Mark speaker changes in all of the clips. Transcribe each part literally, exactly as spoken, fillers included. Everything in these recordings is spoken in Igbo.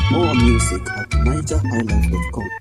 Speaker 1: More music at niger highlife dot com.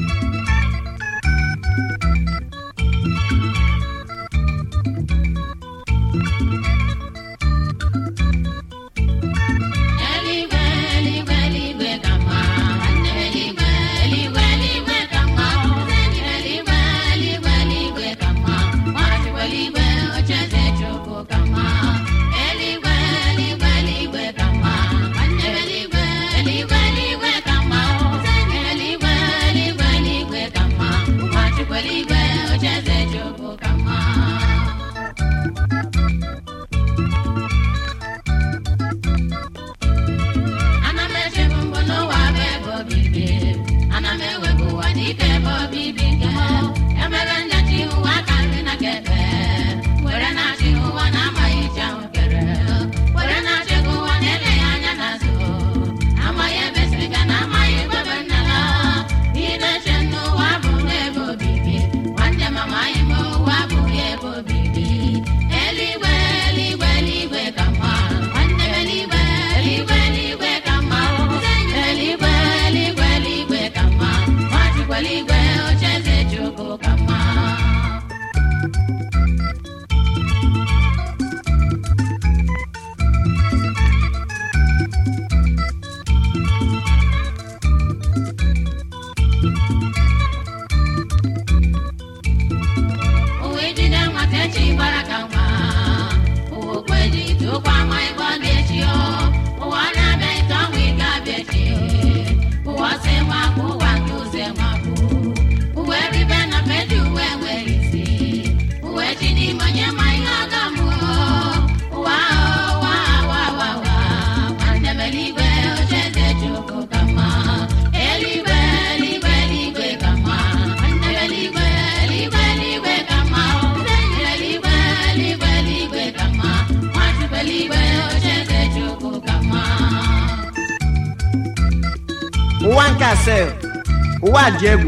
Speaker 2: ụwa dị egwu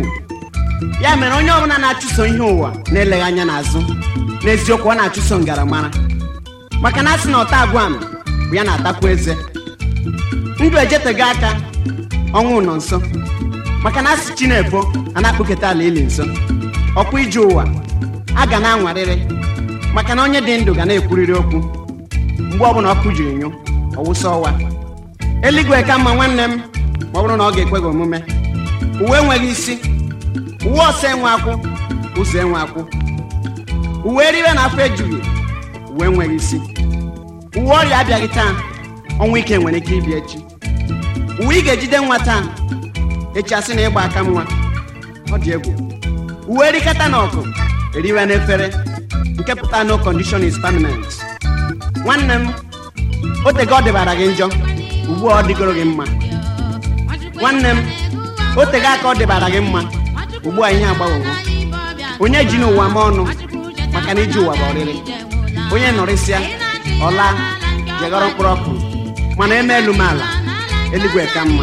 Speaker 2: ya mere onye ọbụla na-achụso ihe ụwa na-eleghị anya n'azụ n'eziokwu ọ na-achụso ngaramara maka na asị na ọta agwa m bụ ya na-atakwa eze ndụ ejetego aka ọnwụ nọ nso maka na asị Chinefo a na-akpụketa ala ili nso ọkwa ije ụwa a ga na-anwarịrị maka na onye dị ndụ ga na-ekwurịrị okwu mgbe ọbụla ọkụ jiri nyụ ọwụsa ọwa eluigwe ka mma nwanne m ma ọ bụrụ na ọ ga-ekwe gị omume uwe enweghị isi uwe ọsọ enwe akwụ ụzọ enwe akwụ uwe eriwe na afọ ejughị uwe enweghị isi uwe ọrịa abịaghị taa ọnwụ ike nwere ike ịbịa echi uwe ị ga-ejide nwa taa echi asị na ịgba aka nwa ọ dị egwu uwe erikata na ọkụ eriwe na efere nke pụta no condition is permanent nwanne m otego ọ dịbara gị njọ ugbu a ọ dịgoro gị mma nwanne m otego aka ọ dịbara gị mma ugbu a ihe agbanwewo onye ji n'ụwa ma ọnụ maka na iji ụwa bụ ọrịrị onye nọrịsịa ọla jegọrọ mkpụrụ ọkụ mana eme elu m ala eluigwe ka mma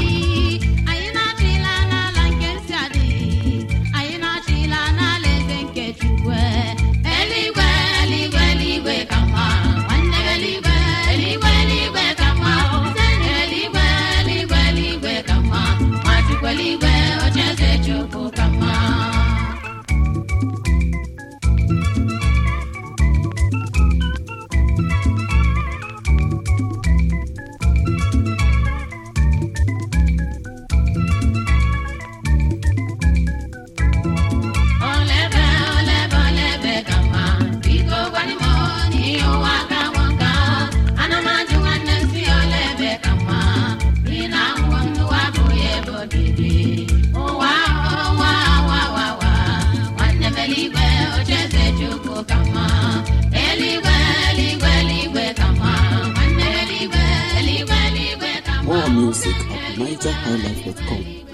Speaker 1: More music at niger highlife dot com.